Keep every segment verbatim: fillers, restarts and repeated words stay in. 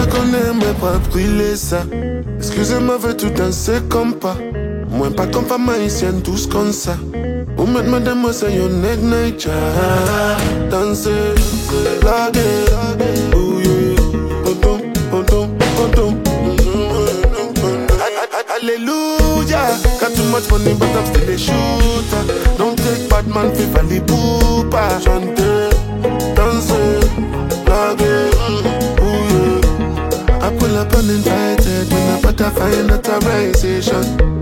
connais, mais pas brûler ça. Excusez-moi, veux tout danser comme pas. Moi, pas comme femme haïtienne, tous comme ça. Ou mettre madame, moi, c'est yon egg nature. Danser, blaguer, oh yeah. Odom, odom, odom. Hallelujah. Got too much money, but I'm still a shooter. Don't take bad man, fi valley poopa. Chanter, danser, blaguer, oh yeah. I pull up uninvited when I better find authorization.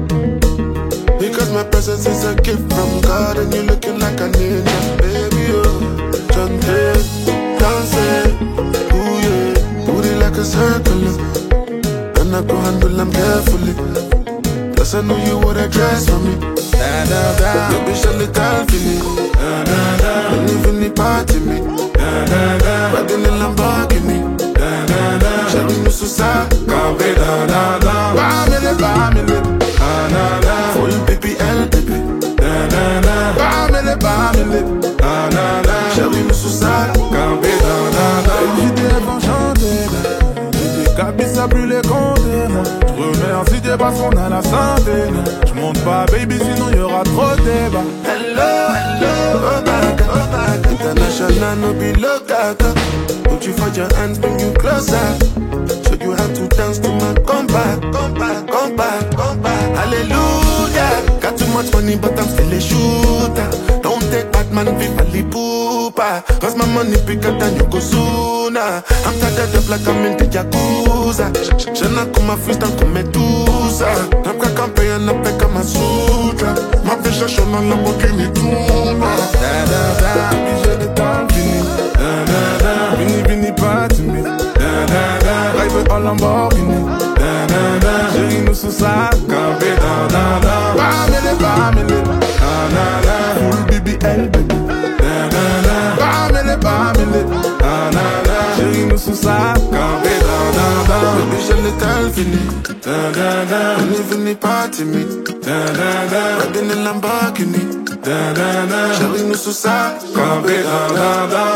Because my presence is a gift from God and you're looking like an angel, baby, oh. Chante, dance, ooh yeah. Booty like a circle, and I go handle them carefully. Plus I know you would dress for me. Da da da, baby, shall it all for me. Da da da, when you feel the party me. Da da da, riding in Lamborghini. Da da da, shall we miss us out? Can't be da da da. Family, family. Ah, na, na. Full B P L, baby. Na, na, na. Family, family. Ah, na, na. Shall we miss us out? Campé, na, na, na. Les vidéos vont chanter, là. Les cabis, ça brûle les containers. J'remercie Dieu parce qu'on a la santé, j'monte pas, baby, sinon y'aura trop de débat. Hello, hello, oh my God, oh my God. International, no be local. Put you for your hands, bring you closer. Show you how to dance to my comeback, comeback, comeback, comeback. Hallelujah. Got too much money, but I'm still a shooter. Don't take bad man, be valley poopa. Cause my money bigger than you go sooner. I'm tired of like I'm in the Yakuza. J'en ai comme ma freestyle comme Medusa. T'as qu'à camper en appel comme un sutra. Ma vie cherche dans la Lamborghini Tuna. Da da da, baby, j'ai le temps fini. Da da da, vini vini pas timide. Da da da, rêve en Lamborghini. Da da da, chérie nous sous ça, campé da da da. Family, family. Da da da, full B B L baby. Da da da, family, family. Da da da, chérie nous sous ça, campé da da da. Baby, j'ai le temps fini. Da da da, vini vini pas timide. Da da da, riding in Lamborghini. Da da da, chérie nous sous ça, campé da da da.